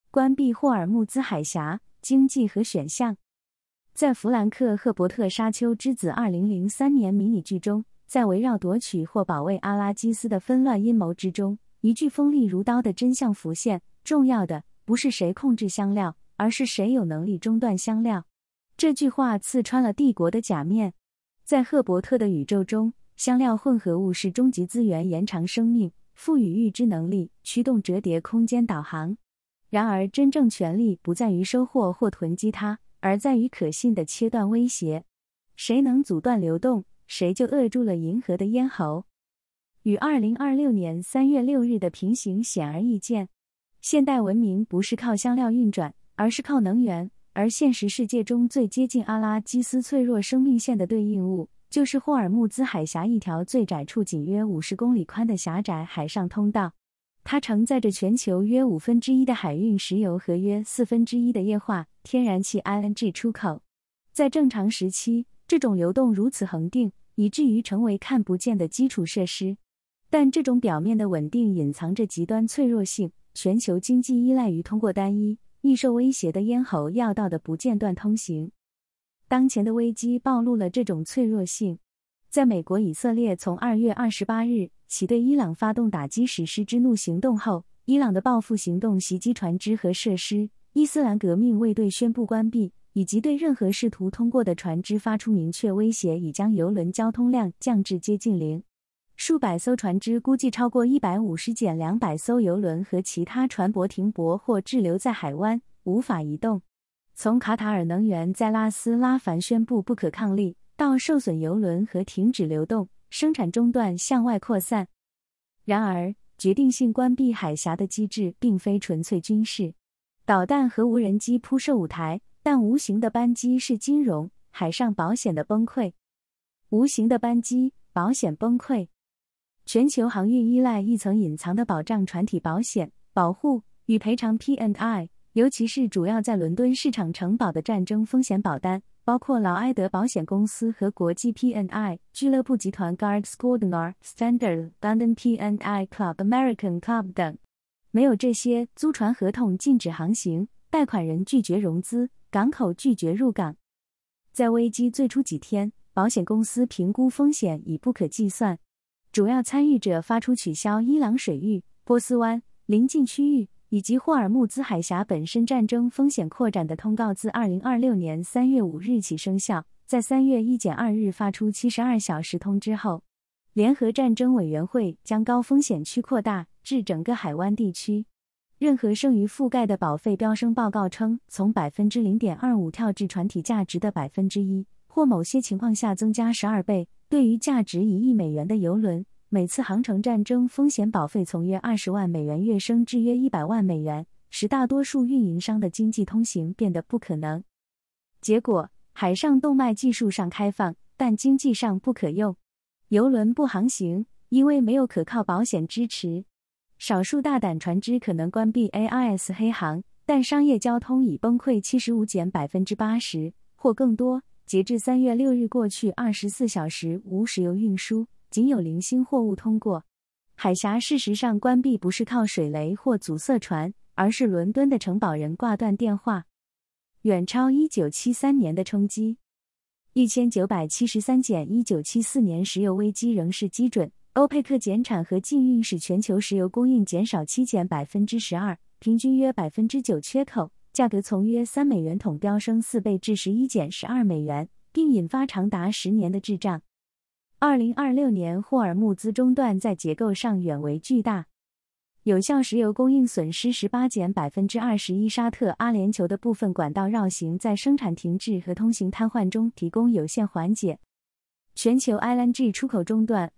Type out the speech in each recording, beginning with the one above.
关闭霍尔木兹海峡，经济和选项。在弗兰克·赫伯特·沙丘之子2003年迷你剧中，在围绕夺取或保卫阿拉基斯的纷乱阴谋之中，一句锋利如刀的真相浮现：重要的不是谁控制香料，而是谁有能力中断香料。这句话刺穿了帝国的假面。在赫伯特的宇宙中，香料混合物是终极资源，延长生命，赋予预知能力，驱动折叠空间导航。然而，真正权力不在于收获或囤积它，而在于可信的切断威胁。谁能阻断流动，谁就扼住了银河的咽喉。与2026年3月6日的平行显而易见，现代文明不是靠香料运转，而是靠能源，而现实世界中最接近阿拉基斯脆弱生命线的对应物，就是霍尔木兹海峡一条最窄处仅约50公里宽的狭窄海上通道。它承载着全球约1/5的海运石油和约1/4的液化天然气 LNG 出口。在正常时期，这种流动如此恒定，以至于成为看不见的基础设施。但这种表面的稳定隐藏着极端脆弱性，全球经济依赖于通过单一、易受威胁的咽喉要道的不间断通行。当前的危机暴露了这种脆弱性。在美国以色列从2月28日起对伊朗发动打击实施之怒行动后，伊朗的报复行动袭击船只和设施，伊斯兰革命卫队宣布关闭，以及对任何试图通过的船只发出明确威胁，以将邮轮交通量降至接近零。数百艘船只，估计超过150-200艘邮轮和其他船舶停泊或滞留在海湾，无法移动。从卡塔尔能源在拉斯拉凡宣布不可抗力，到受损邮轮和停止流动，生产中断向外扩散。然而，决定性关闭海峡的机制并非纯粹军事。导弹和无人机铺设舞台，但无形的扳机是金融、海上保险的崩溃。无形的扳机，保险崩溃。全球航运依赖一层隐藏的保障船体保险、保护与赔偿 P&I， 尤其是主要在伦敦市场承保的战争风险保单，包括劳埃德保险公司和国际 P&I 俱乐部集团 Guards Gordner Standard London P&I Club American Club 等。没有这些，租船合同禁止航行，贷款人拒绝融资，港口拒绝入港。在危机最初几天，保险公司评估风险已不可计算。主要参与者发出取消伊朗水域、波斯湾、邻近区域以及霍尔木兹海峡本身战争风险扩展的通告，自2026年3月5日起生效。在3月1-2日发出72小时通知后，联合战争委员会将高风险区扩大至整个海湾地区。任何剩余覆盖的保费飙升报告称，从 0.25% 跳至船体价值的 1%， 或某些情况下增加12倍。对于价值1亿美元的邮轮，每次航程战争风险保费从约20万美元跃升至约100万美元，使大多数运营商的经济通行变得不可能。结果，海上动脉技术上开放，但经济上不可用。邮轮不航行，因为没有可靠保险支持。少数大胆船只可能关闭 AIS 黑航，但商业交通已崩溃 75-80%或更多。截至3月6日过去24小时无石油运输，仅有零星货物通过。海峡事实上关闭不是靠水雷或阻塞船，而是伦敦的承保人挂断电话。远超1973年的冲击。1973减1974年石油危机仍是基准。欧佩克减产和禁运使全球石油供应减少减 12%， 平均约 9% 缺口。价格从约3美元桶飙升4倍至11-12美元，并引发长达10年的滞胀。2026年霍尔木兹中断在结构上远为巨大，有效石油供应损失18-21%。沙特阿联酋的部分管道绕行在生产停滞和通行瘫痪中提供有限缓解。全球 LNG 出口中断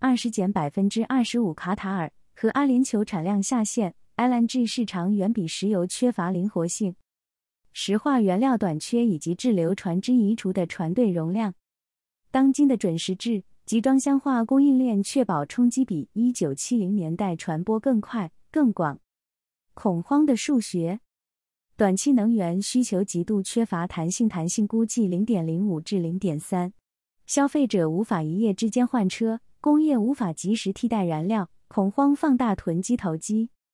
20-25%。卡塔尔和阿联酋产量下限， LNG 市场远比石油缺乏灵活性。石化原料短缺以及滞留船只移除的船队容量。当今的准石质集装箱化供应链确保冲击比1970年代传播更快、更广。恐慌的数学。短期能源需求极度缺乏弹性估计 0.05 至 0.3。消费者无法一夜之间换车，工业无法及时替代燃料，恐慌放大囤积投机。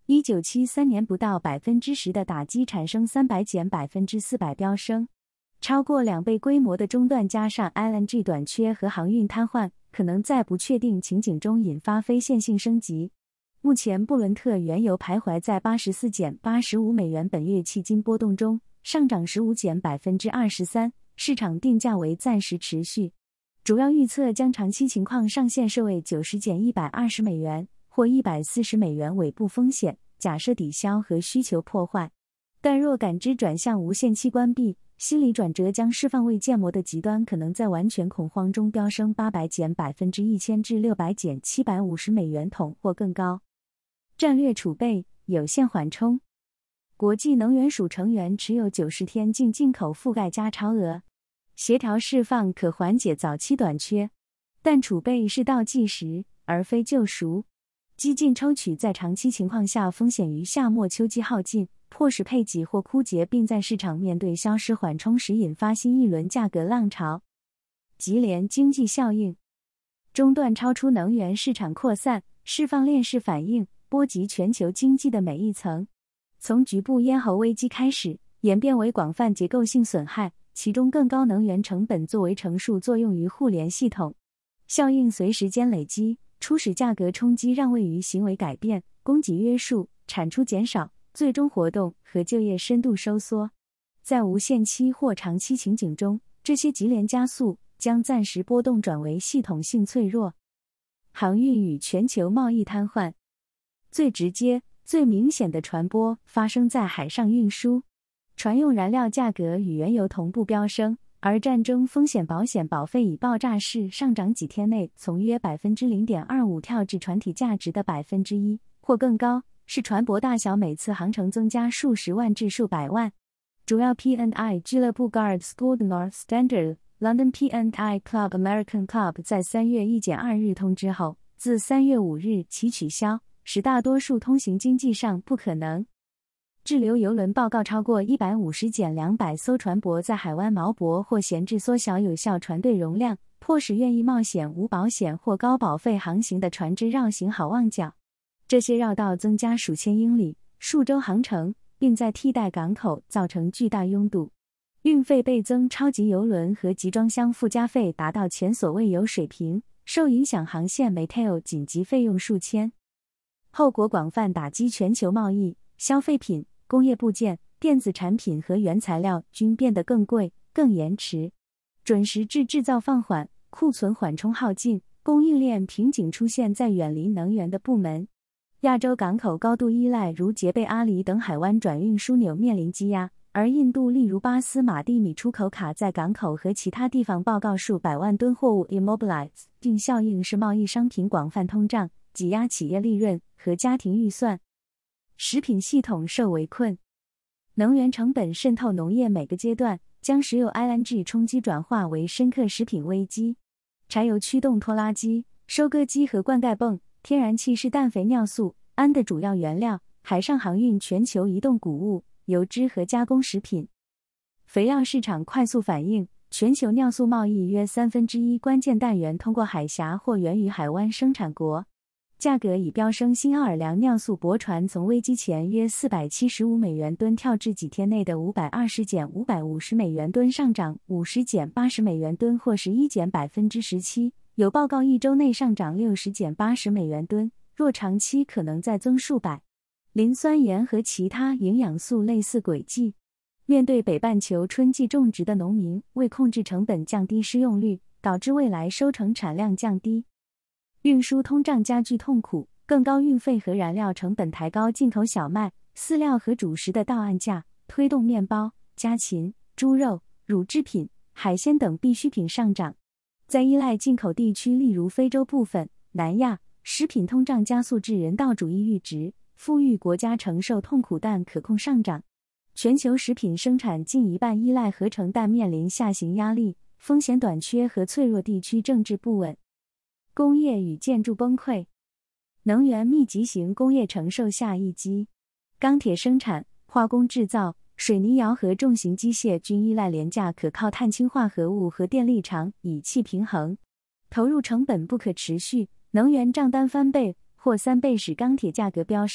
1973年不到 10% 的打击产生300减 400%飙升，超过2倍规模的中断加上 LNG 短缺和航运瘫痪，可能在不确定情景中引发非线性升级。目前布伦特原油徘徊在84减85美元本月迄今波动中，上涨15减 23%， 市场定价为暂时持续。主要预测将长期情况上限设为90减120美元或140美元尾部风险，假设抵消和需求破坏。但若感知转向无限期关闭，心理转折将释放未建模的极端可能在完全恐慌中飙升800减 1000% 至600减750美元桶或更高。战略储备有限缓冲。国际能源署成员持有90天净进口覆盖加超额。协调释放可缓解早期短缺，但储备是倒计时而非救赎。激进抽取在长期情况下风险于夏末秋季耗尽，迫使配给或枯竭，并在市场面对消失缓冲时引发新一轮价格浪潮。级联经济效应。中断超出能源市场扩散，释放链式反应，波及全球经济的每一层。从局部咽喉危机开始，演变为广泛结构性损害，其中更高能源成本作为乘数作用于互联系统。效应随时间累积，初始价格冲击让位于行为改变、供给约束、产出减少、最终活动和就业深度收缩。在无限期或长期情景中，这些级联加速将暂时波动转为系统性脆弱。航运与全球贸易瘫痪。最直接、最明显的传播发生在海上运输。船用燃料价格与原油同步飙升，而战争风险保险保费以爆炸式上涨，几天内从约 0.25% 跳至船体价值的 1% 或更高，使船舶大小每次航程增加数十万至数百万。主要 P&I 俱乐部 Guard School North Standard、London P&I Club American Club 在3月1减2日通知后，自3月5日起取消，使大多数通行经济上不可能。滞留邮轮报告超过150减200艘船舶在海湾锚泊或闲置，缩小有效船队容量，迫使愿意冒险无保险或高保费航行的船只绕行好望角。这些绕道增加数千英里、数周航程，并在替代港口造成巨大拥堵。运费倍增，超级邮轮和集装箱附加费达到前所未有水平，受影响航线 Meteo 紧急费用数千。后果广泛，打击全球贸易，消费品、工业部件、电子产品和原材料均变得更贵、更延迟。准时制制造放缓，库存缓冲耗尽，供应链瓶颈出现在远离能源的部门。亚洲港口高度依赖如杰贝阿里等海湾转运枢纽面临积压，而印度例如巴斯马蒂米出口卡在港口和其他地方报告数百万吨货物 immobilize， 并效应是贸易商品广泛通胀，挤压企业利润和家庭预算。食品系统受围困，能源成本渗透农业每个阶段，将石油 LNG 冲击转化为深刻食品危机。柴油驱动拖拉机、收割机和灌溉泵，天然气是氮肥尿素、氨的主要原料，海上航运全球移动谷物、油脂和加工食品。肥料市场快速反应，全球尿素贸易约1/3关键氮源通过海峡或源于海湾生产国。价格已飙升，新奥尔良尿素驳船从危机前约475美元吨跳至几天内的520减550美元吨，上涨50减80美元吨或11减17%，有报告一周内上涨60减80美元吨，若长期可能再增数百。磷酸盐和其他营养素类似轨迹。面对北半球春季种植的农民，为控制成本降低施用率，导致未来收成产量降低。运输通胀加剧痛苦，更高运费和燃料成本抬高进口小麦、饲料和主食的到岸价，推动面包、家禽、猪肉、乳制品、海鲜等必需品上涨。在依赖进口地区，例如非洲部分、南亚，食品通胀加速至人道主义阈值，富裕国家承受痛苦但可控上涨。全球食品生产近一半依赖合成氮，面临下行压力，风险短缺和脆弱地区政治不稳。工业与建筑崩溃，能源密集型工业承受下一击。钢铁生产、化工制造、水泥窑和重型机械均依赖廉价可靠碳氢化合物和电力厂以气平衡。投入成本不可持续，能源账单翻倍或3倍使钢铁价格飙升，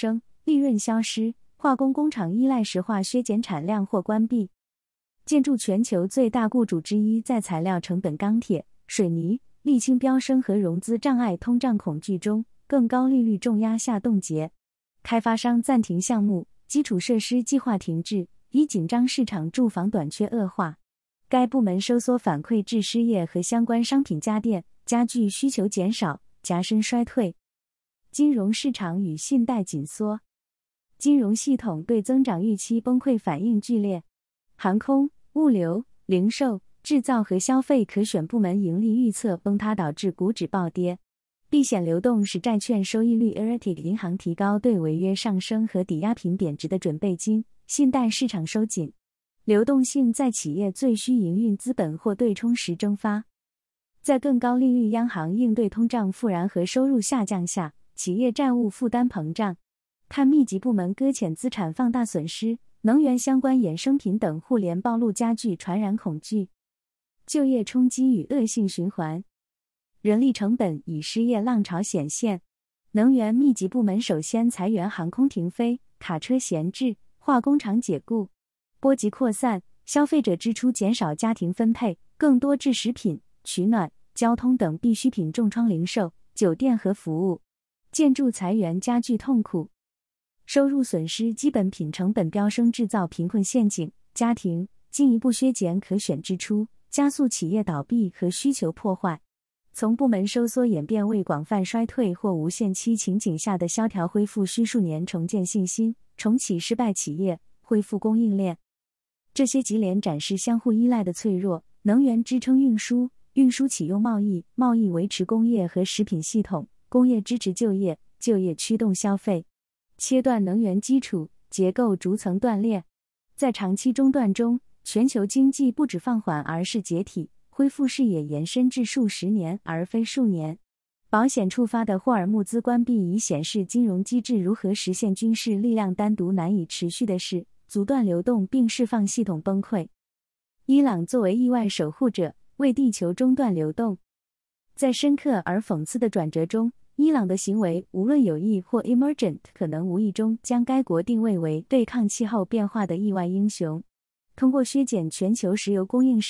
利润消失，化工工厂依赖石化削减产量或关闭。建筑全球最大雇主之一，在材料成本钢铁、水泥、沥青飙升和融资障碍通胀恐惧中，更高利率重压下冻结。开发商暂停项目，基础设施计划停滞，以紧张市场住房短缺恶化。该部门收缩反馈至失业和相关商品家电、家具需求减少，加深衰退。金融市场与信贷紧缩，金融系统对增长预期崩溃反应剧烈。航空、物流、零售、制造和消费可选部门盈利预测崩塌，导致股指暴跌。避险流动使债券收益率 erratic， 银行提高对违约上升和抵押品贬值的准备金，信贷市场收紧。流动性在企业最需营运资本或对冲时蒸发。在更高利率央行应对通胀复燃和收入下降下，企业债务负担膨胀。碳密集部门搁浅资产放大损失，能源相关衍生品等互联暴露，加剧传染恐惧。就业冲击与恶性循环，人力成本以失业浪潮显现。能源密集部门首先裁员，航空停飞，卡车闲置，化工厂解雇。波及扩散，消费者支出减少，家庭分配更多至食品、取暖、交通等必需品，重创零售、酒店和服务。建筑裁员加剧痛苦。收入损失，基本品成本飙升，制造贫困陷阱，家庭进一步削减可选支出，加速企业倒闭和需求破坏。从部门收缩演变为广泛衰退或无限期情景下的萧条恢复，需数年重建信心，重启失败企业，恢复供应链。这些级联展示相互依赖的脆弱，能源支撑运输，运输启用贸易，贸易维持工业和食品系统，工业支持就业，就业驱动消费。切断能源基础，结构逐层断裂。在长期中断中，全球经济不止放缓，而是解体，恢复视野延伸至数十年而非数年。保险触发的霍尔木兹关闭已显示金融机制如何实现军事力量单独难以持续的事，阻断流动并释放系统崩溃。伊朗作为意外守护者，为地球中断流动。在深刻而讽刺的转折中，伊朗的行为无论有意或 emergent， 可能无意中将该国定位为对抗气候变化的意外英雄。通过削减全球石油供应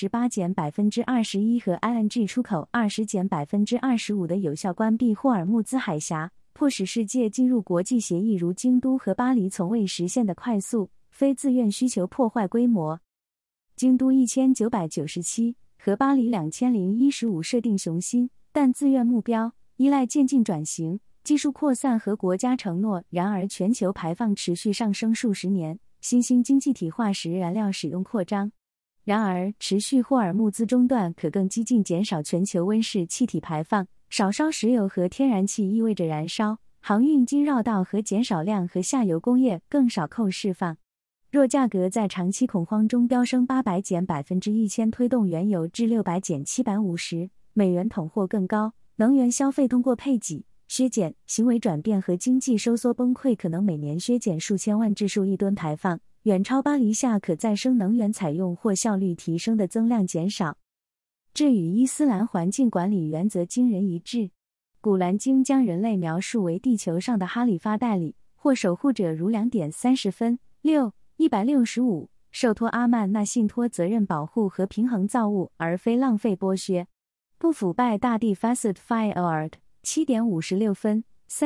18%-21%和 LNG 出口20%-25%的有效关闭霍尔木兹海峡，迫使世界进入国际协议如京都和巴黎从未实现的快速、非自愿需求破坏规模。京都1997和巴黎2015设定雄心但自愿目标，依赖渐进转型、技术扩散和国家承诺，然而全球排放持续上升数十年，新兴经济体化石燃料使用扩张。然而，持续霍尔木兹中断可更激进减少全球温室气体排放，少烧石油和天然气意味着燃烧、航运经绕道和减少量和下游工业更少扣释放。若价格在长期恐慌中飙升800%-1000%，推动原油至600-750美元桶或更高，能源消费通过配给、削减、行为转变和经济收缩崩溃，可能每年削减数千万至数亿吨排放，远超巴黎下可再生能源采用或效率提升的增量减少。这与伊斯兰环境管理原则惊人一致。古兰经将人类描述为地球上的哈里发代理或守护者，如2:30分6:165，受托阿曼那信托责任保护和平衡造物，而非浪费剥削。不腐败大地 Facet Fiord 7:56分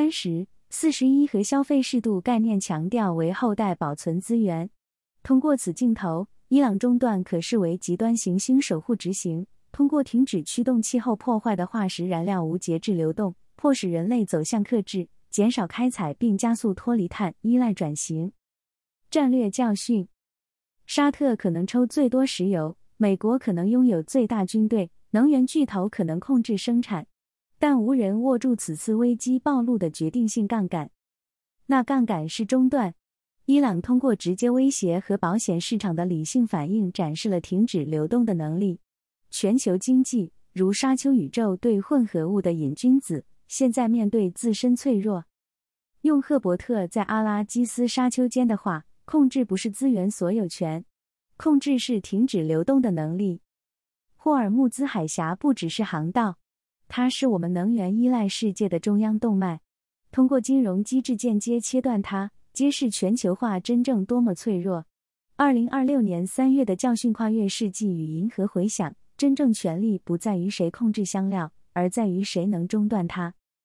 30:41和消费适度概念强调为后代保存资源。通过此镜头，伊朗中断可视为极端行星守护执行，通过停止驱动气候破坏的化石燃料无节制流动，迫使人类走向克制，减少开采并加速脱离碳依赖转型。战略教训：沙特可能抽最多石油，美国可能拥有最大军队，能源巨头可能控制生产，但无人握住此次危机暴露的决定性杠杆。那杠杆是中断。伊朗通过直接威胁和保险市场的理性反应，展示了停止流动的能力。全球经济，如沙丘宇宙对混合物的瘾君子，现在面对自身脆弱。用赫伯特在阿拉基斯沙丘间的话，控制不是资源所有权，控制是停止流动的能力。霍尔木兹海峡不只是航道，它是我们能源依赖世界的中央动脉。通过金融机制间接切断它， 揭示全球化真正多么脆弱。2026年3月的教训跨越世纪与银河回响，真正权力不在于谁控制香料，而在于谁能中断它。